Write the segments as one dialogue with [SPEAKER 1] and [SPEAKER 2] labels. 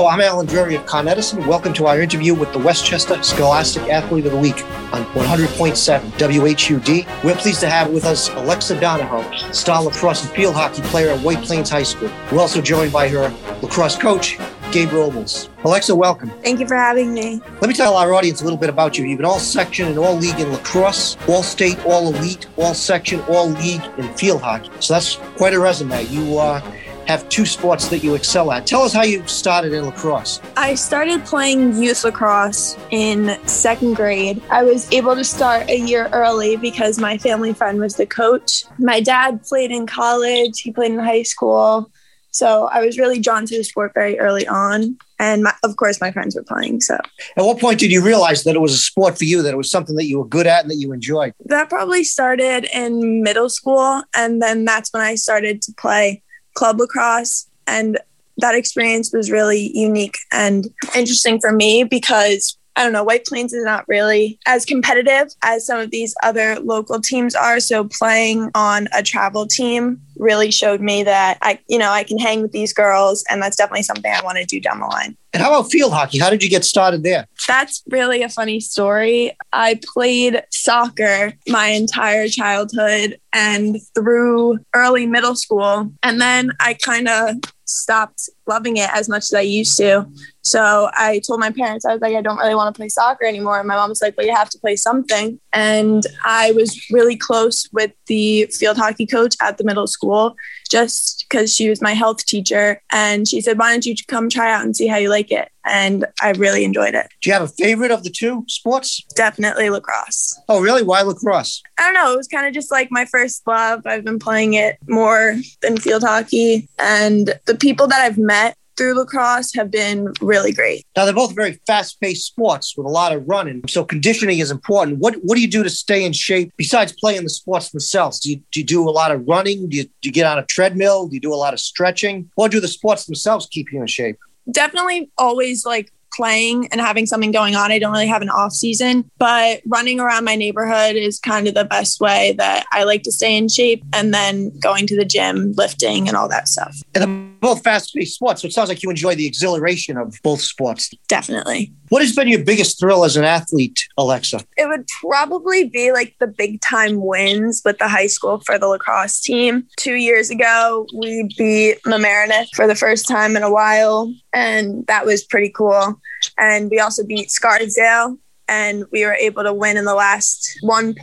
[SPEAKER 1] Hello, I'm Alan Drury of Con Edison. Welcome to our interview with the Westchester Scholastic Athlete of the Week on 100.7 WHUD. We're pleased to have with us Alexa Donahoe, star lacrosse and field hockey player at White Plains High School. We're also joined by her lacrosse coach, Gabe Robles. Alexa, welcome.
[SPEAKER 2] Thank you for having me.
[SPEAKER 1] Let me tell our audience a little bit about you. You've been all section and all league in lacrosse, all state, all elite, all section, all league in field hockey. So that's quite a resume. You have two sports that you excel at. Tell us how you started in lacrosse.
[SPEAKER 2] I started playing youth lacrosse in second grade. I was able to start a year early because my family friend was the coach. My dad played in college. He played in high school. So I was really drawn to the sport very early on. And of course, my friends were playing. So
[SPEAKER 1] at what point did you realize that it was a sport for you, that it was something that you were good at and that you enjoyed?
[SPEAKER 2] That probably started in middle school. And then that's when I started to play club lacrosse. And that experience was really unique and interesting for me because, I don't know, White Plains is not really as competitive as some of these other local teams are. So playing on a travel team really showed me that I can hang with these girls, and that's definitely something I want to do down the line.
[SPEAKER 1] And how about field hockey? How did you get started there?
[SPEAKER 2] That's really a funny story. I played soccer my entire childhood and through early middle school. And then I kind of stopped loving it as much as I used to. So I told my parents, I was like, I don't really want to play soccer anymore. And my mom was like, well, you have to play something. And I was really close with the field hockey coach at the middle school, just because she was my health teacher. And she said, why don't you come try out and see how you like it? And I really enjoyed it.
[SPEAKER 1] Do you have a favorite of the two sports?
[SPEAKER 2] Definitely lacrosse.
[SPEAKER 1] Oh, really? Why lacrosse?
[SPEAKER 2] I don't know. It was kind of just like my first love. I've been playing it more than field hockey. And the people that I've met through lacrosse have been really great.
[SPEAKER 1] Now, they're both very fast-paced sports with a lot of running, so conditioning is important. What do you do to stay in shape besides playing the sports themselves? Do you do a lot of running? Do you get on a treadmill? Do you do a lot of stretching? Or do the sports themselves keep you in shape?
[SPEAKER 2] Definitely always playing and having something going on. I don't really have an off season, but running around my neighborhood is kind of the best way that I like to stay in shape, and then going to the gym, lifting and all that stuff.
[SPEAKER 1] And they're both fast-paced sports, so it sounds like you enjoy the exhilaration of both sports.
[SPEAKER 2] Definitely.
[SPEAKER 1] What has been your biggest thrill as an athlete, Alexa?
[SPEAKER 2] It would probably be the big time wins with the high school for the lacrosse team. 2 years ago, we beat Mamaroneck for the first time in a while, and that was pretty cool. And we also beat Scarsdale, and we were able to win in the last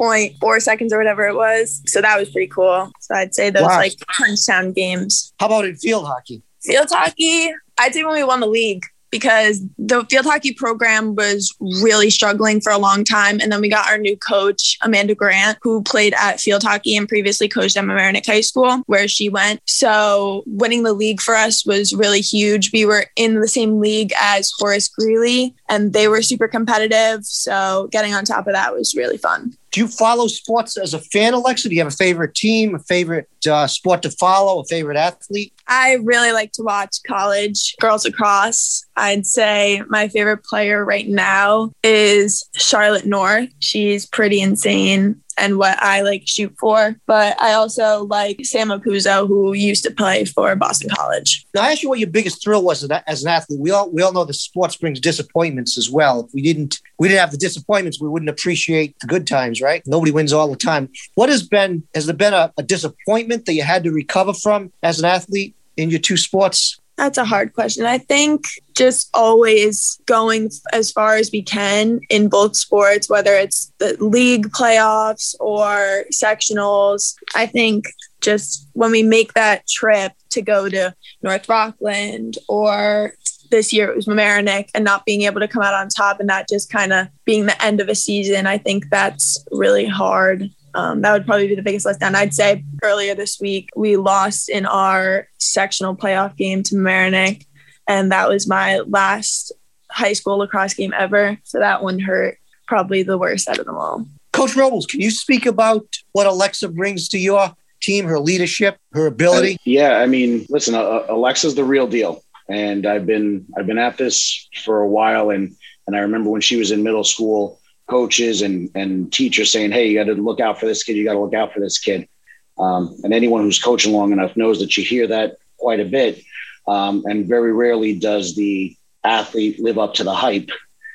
[SPEAKER 2] 1.4 seconds or whatever it was. So that was pretty cool. So I'd say those punch-down games.
[SPEAKER 1] How about in field hockey?
[SPEAKER 2] Field hockey, I'd say when we won the league, because the field hockey program was really struggling for a long time. And then we got our new coach, Amanda Grant, who played at field hockey and previously coached at Mamaroneck High School, where she went. So winning the league for us was really huge. We were in the same league as Horace Greeley, and they were super competitive. So getting on top of that was really fun.
[SPEAKER 1] Do you follow sports as a fan, Alexa? Do you have a favorite team, a favorite sport to follow, a favorite athlete?
[SPEAKER 2] I really like to watch college girls lacrosse. I'd say my favorite player right now is Charlotte North. She's pretty insane and what I shoot for. But I also like Sam Apuzzo, who used to play for Boston College.
[SPEAKER 1] Now, I asked you what your biggest thrill was as an athlete. We all know that sports brings disappointments as well. If we didn't have the disappointments, we wouldn't appreciate the good times, right? Nobody wins all the time. Has there been a disappointment that you had to recover from as an athlete in your two sports?
[SPEAKER 2] That's a hard question. I think just always going as far as we can in both sports, whether it's the league playoffs or sectionals. I think just when we make that trip to go to North Rockland, or this year it was Mamaroneck, and not being able to come out on top and that just kind of being the end of a season, I think that's really hard. That would probably be the biggest letdown. I'd say earlier this week, we lost in our sectional playoff game to Mamaroneck, and that was my last high school lacrosse game ever. So that one hurt probably the worst out of them all.
[SPEAKER 1] Coach Robles, can you speak about what Alexa brings to your team, her leadership, her ability?
[SPEAKER 3] Yeah, I mean, listen, Alexa's the real deal. And I've been at this for a while. And I remember when she was in middle school, coaches and teachers saying, hey, you got to look out for this kid. You got to look out for this kid. And anyone who's coaching long enough knows that you hear that quite a bit. And very rarely does the athlete live up to the hype.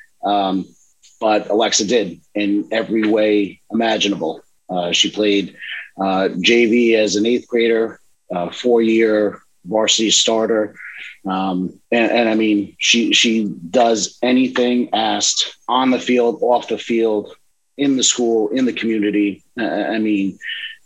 [SPEAKER 3] But Alexa did in every way imaginable. She played JV as an 8th grader, 4-year varsity starter. And I mean, she does anything asked on the field, off the field, in the school, in the community. I mean,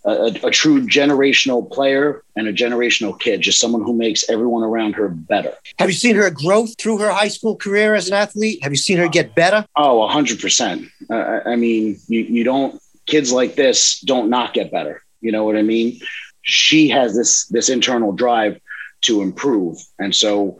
[SPEAKER 3] a true generational player and a generational kid, just someone who makes everyone around her better.
[SPEAKER 1] Have you seen her growth through her high school career as an athlete? Have you seen her get better?
[SPEAKER 3] Oh, 100%. I mean, you don't, kids like this don't not get better. You know what I mean? She has this internal drive to improve. And so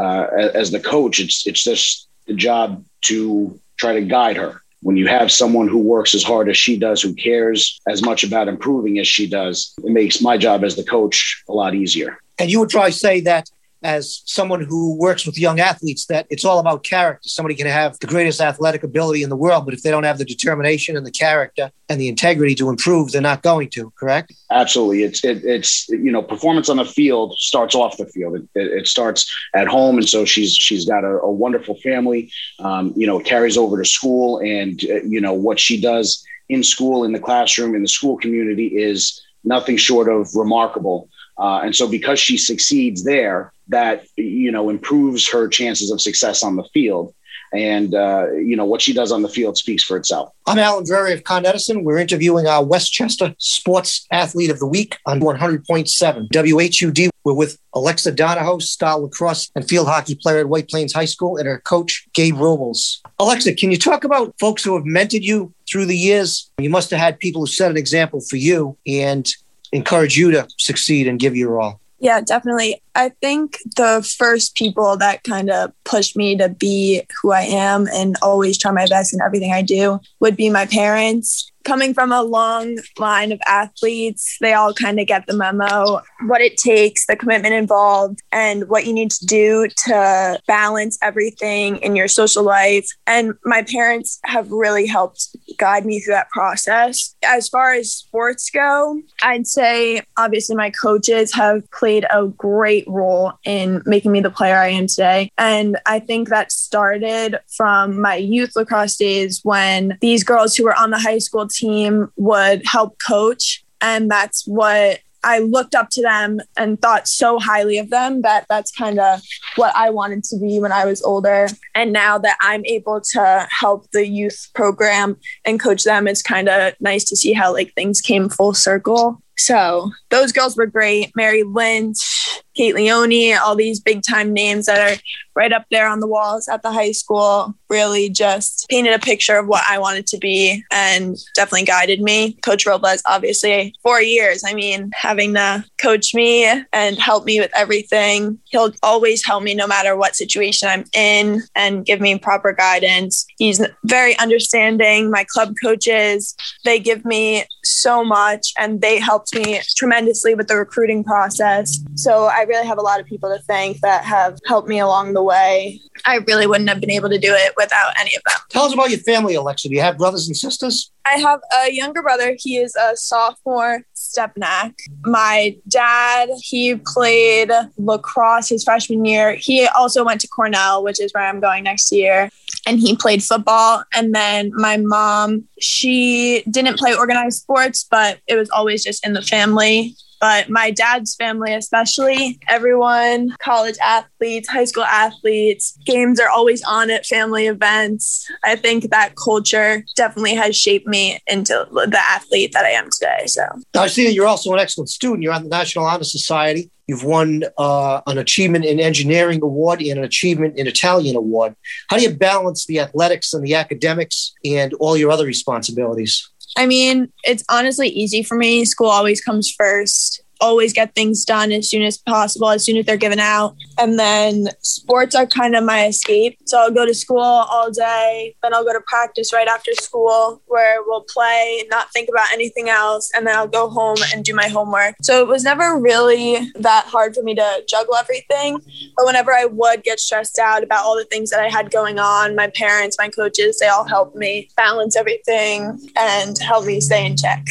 [SPEAKER 3] as the coach, it's just the job to try to guide her. When you have someone who works as hard as she does, who cares as much about improving as she does, it makes my job as the coach a lot easier.
[SPEAKER 1] And you would try to say that as someone who works with young athletes, that it's all about character. Somebody can have the greatest athletic ability in the world, but if they don't have the determination and the character and the integrity to improve, they're not going to, correct?
[SPEAKER 3] Absolutely. It's performance on the field starts off the field. It starts at home. And so she's got a wonderful family, carries over to school, and, what she does in school, in the classroom, in the school community is nothing short of remarkable. And so because she succeeds there, that, improves her chances of success on the field. And, what she does on the field speaks for itself.
[SPEAKER 1] I'm Alan Drury of Con Edison. We're interviewing our Westchester Sports Athlete of the Week on 100.7 WHUD. We're with Alexa Donahoe, star lacrosse and field hockey player at White Plains High School, and her coach, Gabe Robles. Alexa, can you talk about folks who have mentored you through the years? You must have had people who set an example for you and encourage you to succeed and give your all.
[SPEAKER 2] Yeah, definitely. I think the first people that kind of pushed me to be who I am and always try my best in everything I do would be my parents. Coming from a long line of athletes, they all kind of get the memo, what it takes, the commitment involved, and what you need to do to balance everything in your social life. And my parents have really helped guide me through that process. As far as sports go, I'd say obviously my coaches have played a great role in making me the player I am today. And I think that started from my youth lacrosse days when these girls who were on the high school team would help coach. And that's what I looked up to them and thought so highly of them that that's kind of what I wanted to be when I was older. And now that I'm able to help the youth program and coach them, it's kind of nice to see how things came full circle. So those girls were great. Mary Lynch, Kate Leone, all these big time names that are right up there on the walls at the high school really just painted a picture of what I wanted to be and definitely guided me. Coach Robles, obviously 4 years. I mean, having to coach me and help me with everything. He'll always help me no matter what situation I'm in and give me proper guidance. He's very understanding. My club coaches, they give me so much and they helped me tremendously with the recruiting process. So I really have a lot of people to thank that have helped me along the way. I really wouldn't have been able to do it without any of them.
[SPEAKER 1] Tell us about your family, Alexa. Do you have brothers and sisters?
[SPEAKER 2] I have a younger brother. He is a sophomore Stepnac. My dad, he played lacrosse his freshman year. He also went to Cornell, which is where I'm going next year. And he played football. And then my mom, she didn't play organized sports, but it was always just in the family. But my dad's family, especially, everyone, college athletes, high school athletes, games are always on at family events. I think that culture definitely has shaped me into the athlete that I am today. So
[SPEAKER 1] I see that you're also an excellent student. You're on the National Honor Society. You've won an Achievement in Engineering Award and an Achievement in Italian Award. How do you balance the athletics and the academics and all your other responsibilities?
[SPEAKER 2] I mean, it's honestly easy for me. School always comes first. Always get things done as soon as possible, as soon as they're given out. And then sports are kind of my escape. So I'll go to school all day, then I'll go to practice right after school where we'll play, not think about anything else. And then I'll go home and do my homework. So it was never really that hard for me to juggle everything. But whenever I would get stressed out about all the things that I had going on, my parents, my coaches, they all helped me balance everything and help me stay in check.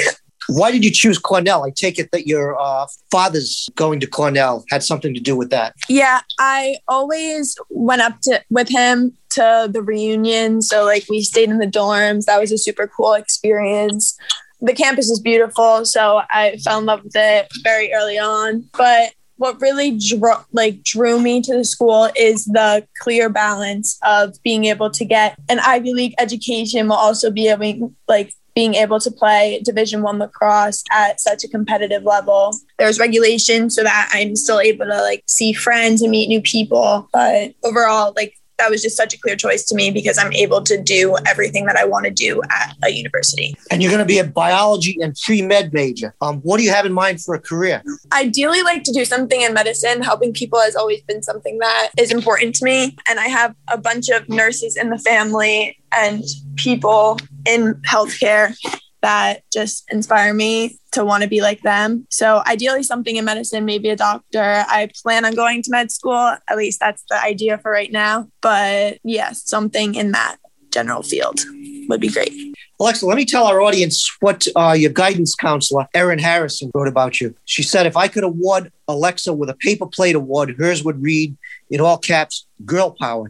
[SPEAKER 1] Why did you choose Cornell? I take it that your father's going to Cornell had something to do with that.
[SPEAKER 2] Yeah, I always went up with him to the reunion. So like we stayed in the dorms. That was a super cool experience. The campus is beautiful, so I fell in love with it very early on. But what really drew me to the school is the clear balance of being able to get an Ivy League education while also being able to play Division I lacrosse at such a competitive level. There's regulation so that I'm still able to see friends and meet new people. But overall, that was just such a clear choice to me because I'm able to do everything that I want to do at a university.
[SPEAKER 1] And you're going to be a biology and pre-med major. What do you have in mind for a career?
[SPEAKER 2] Ideally, like to do something in medicine. Helping people has always been something that is important to me. And I have a bunch of nurses in the family and people in healthcare that just inspire me to want to be like them. So ideally something in medicine, maybe a doctor. I plan on going to med school. At least that's the idea for right now. But yes, something in that general field would be great.
[SPEAKER 1] Alexa, let me tell our audience what your guidance counselor, Erin Harrison, wrote about you. She said, if I could award Alexa with a paper plate award, hers would read in all caps, Girl Power,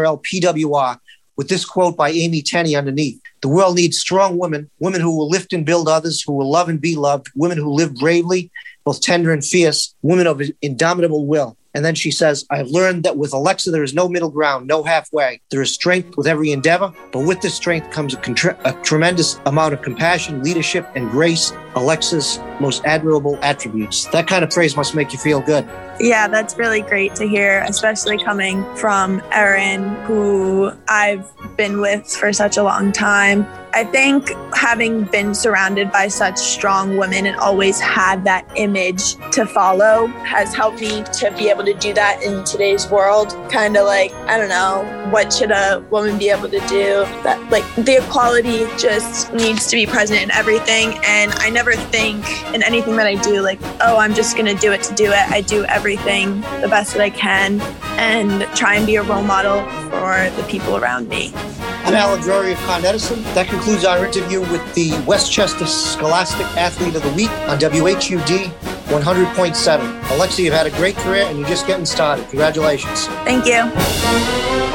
[SPEAKER 1] GRLPWR, with this quote by Amy Tenney underneath. The world needs strong women, women who will lift and build others, who will love and be loved, women who live bravely, both tender and fierce, women of indomitable will. And then she says, I have learned that with Alexa, there is no middle ground, no halfway. There is strength with every endeavor, but with this strength comes a tremendous amount of compassion, leadership, and grace, Alexa's most admirable attributes. That kind of praise must make you feel good.
[SPEAKER 2] Yeah, that's really great to hear, especially coming from Erin, who I've been with for such a long time. I think having been surrounded by such strong women and always had that image to follow has helped me to be able to do that in today's world. Kind of I don't know, what should a woman be able to do? That the equality just needs to be present in everything. And I never think in anything that I do, I'm just going to do it to do it. I do everything the best that I can and try and be a role model for the people around me.
[SPEAKER 1] I'm Alan Drury of Con Edison. That concludes our interview with the Westchester Scholastic Athlete of the Week on WHUD 100.7. Alexa, you've had a great career and you're just getting started. Congratulations.
[SPEAKER 2] Thank you.